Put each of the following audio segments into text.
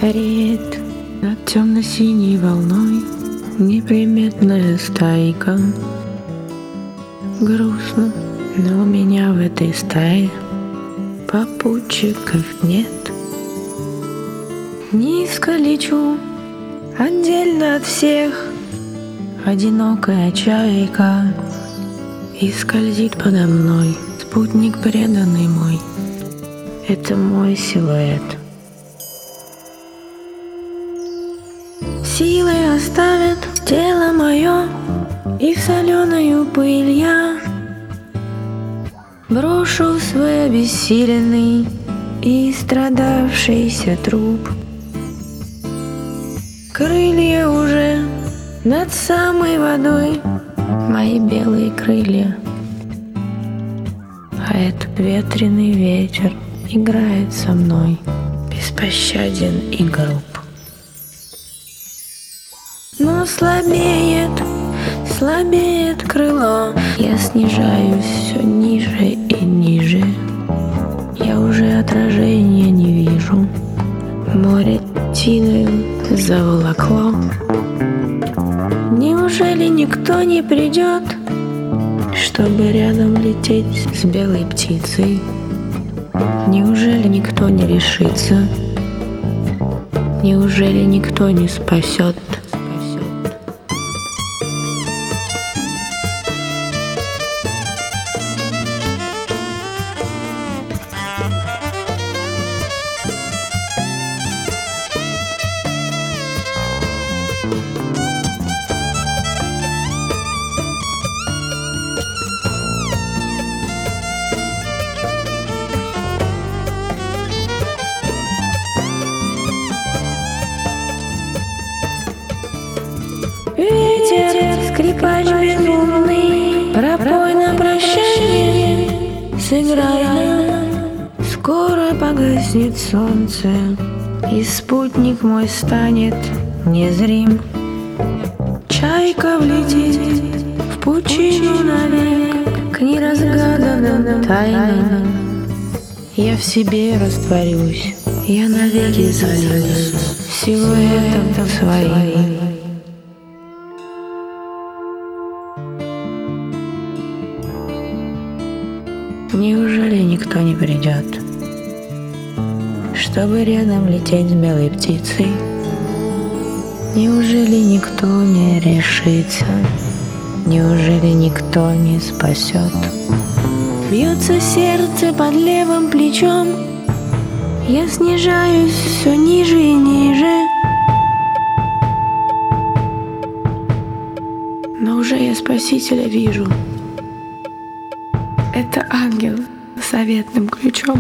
Реет над темно-синей волной неприметная стайка. Грустно, но у меня в этой стае попутчиков нет. Низко лечу, отдельно от всех, одинокая чайка, и скользит подо мной спутник преданный мой. Это мой силуэт. Силы оставят тело мое, и в соленую пыль я брошу свой обессиленный и страдавшийся труп. Крылья уже над самой водой, мои белые крылья, а этот ветреный ветер играет со мной, беспощаден и груб. Но слабеет крыло, я снижаюсь все ниже и ниже. Я уже отражения не вижу, море тиною заволокло. Неужели никто не придет, чтобы рядом лететь с белой птицей? Неужели никто не решится? Неужели никто не спасет? Ветер, скрипач безумный, пропой на прощание, сыграй нам. Скоро погаснет солнце, и спутник мой станет незрим. Чайка влетит в пучину навек, к неразгаданным тайнам. Я в себе растворюсь, я навеки зальюсь силуэтом своим. Неужели никто не придет, чтобы рядом лететь с белой птицей? Неужели никто не решится? Неужели никто не спасет? Бьется сердце под левым плечом, я снижаюсь все ниже и ниже. Но уже я Спасителя вижу. Это ангел с заветным ключом.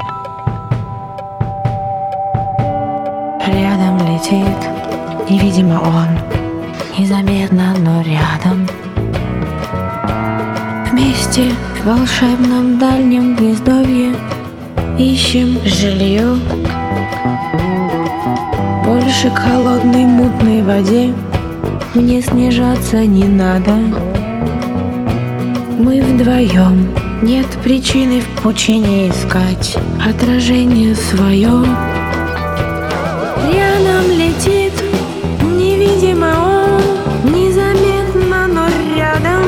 Рядом летит, невидимо он, незаметно, но рядом. Вместе в волшебном дальнем гнездовье ищем жилье. Больше к холодной мутной воде мне снижаться не надо. Мы вдвоем, нет причины в пучине искать отражение свое. Рядом летит, невидимо он, незаметно, но рядом.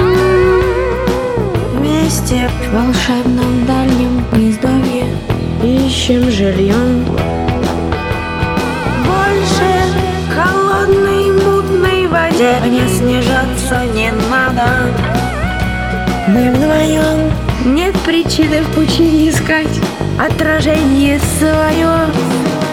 Вместе в волшебном дальнем гнездовье ищем жилье. Больше к холодной мутной воде мне снижаться не надо. Мы вдвоем, нет причины в пучине искать отражение свое.